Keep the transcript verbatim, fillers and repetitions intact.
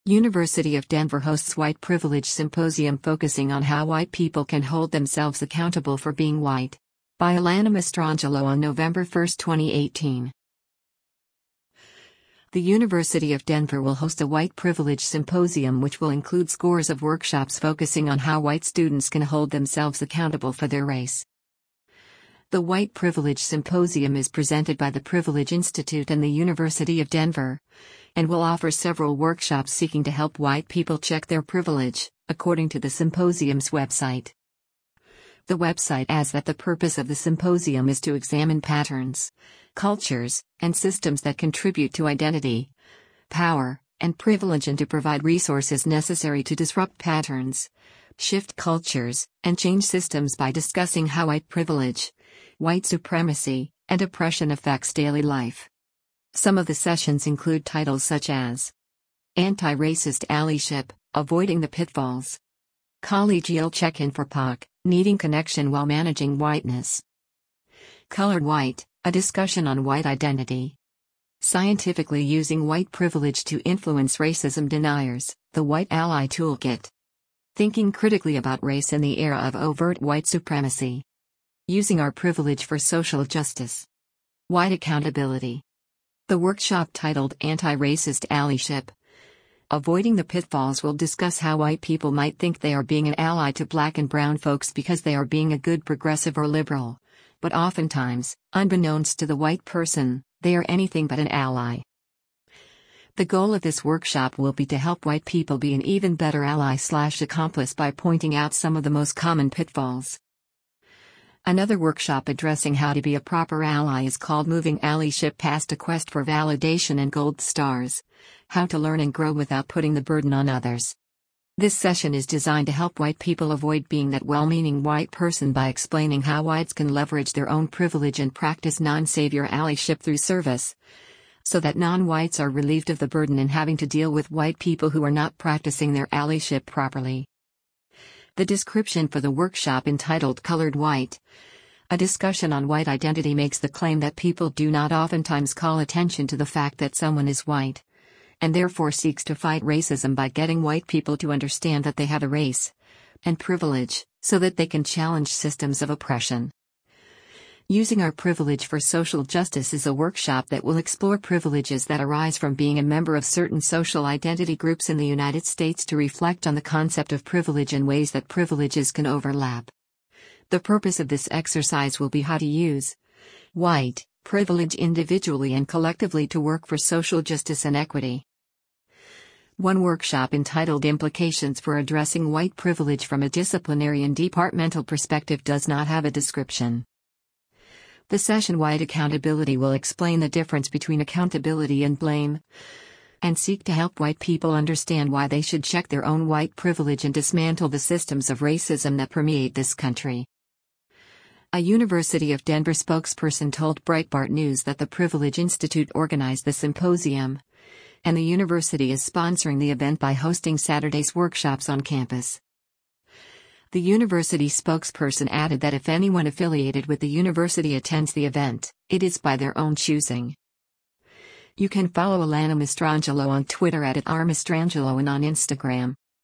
University of Denver hosts White Privilege Symposium focusing on how white people can hold themselves accountable for being white. By Alana Mastrangelo on November first, twenty eighteen. The University of Denver will host a White Privilege Symposium which will include scores of workshops focusing on how white students can hold themselves accountable for their race. The White Privilege Symposium is presented by the Privilege Institute and the University of Denver, and will offer several workshops seeking to help white people check their privilege, according to the symposium's website. The website adds that the purpose of the symposium is to examine patterns, cultures, and systems that contribute to identity, power, and privilege and to provide resources necessary to disrupt patterns, shift cultures, and change systems by discussing how white privilege, white supremacy, and oppression affects daily life. Some of the sessions include titles such as Anti-Racist Allyship, Avoiding the Pitfalls, Collegial Check-in for P O C, Needing Connection While Managing Whiteness, Colored White, a discussion on white identity, Scientifically Using White Privilege to Influence Racism Deniers, the White Ally Toolkit, Thinking Critically About Race in the Era of Overt White Supremacy, Using Our Privilege for Social Justice, White Accountability. The workshop titled Anti-Racist Allyship, Avoiding the Pitfalls will discuss how white people might think they are being an ally to black and brown folks because they are being a good progressive or liberal, but oftentimes, unbeknownst to the white person, they are anything but an ally. The goal of this workshop will be to help white people be an even better ally slash accomplice by pointing out some of the most common pitfalls. Another workshop addressing how to be a proper ally is called Moving Allyship Past a Quest for Validation and Gold Stars: How to Learn and Grow Without Putting the Burden on Others. This session is designed to help white people avoid being that well-meaning white person by explaining how whites can leverage their own privilege and practice non-savior allyship through service, so that non-whites are relieved of the burden in having to deal with white people who are not practicing their allyship properly. The description for the workshop entitled Colored White, a discussion on white identity makes the claim that people do not oftentimes call attention to the fact that someone is white, and therefore seeks to fight racism by getting white people to understand that they have a race and privilege, so that they can challenge systems of oppression. Using Our Privilege for Social Justice is a workshop that will explore privileges that arise from being a member of certain social identity groups in the United States to reflect on the concept of privilege and ways that privileges can overlap. The purpose of this exercise will be how to use white privilege individually and collectively to work for social justice and equity. One workshop entitled Implications for Addressing White Privilege from a Disciplinary and Departmental Perspective does not have a description. The session White Accountability will explain the difference between accountability and blame, and seek to help white people understand why they should check their own white privilege and dismantle the systems of racism that permeate this country. A University of Denver spokesperson told Breitbart News that the Privilege Institute organized the symposium, and the university is sponsoring the event by hosting Saturday's workshops on campus. The university spokesperson added that if anyone affiliated with the university attends the event, it is by their own choosing. You can follow Alana Mastrangelo on Twitter at, at r mastrangelo and on Instagram,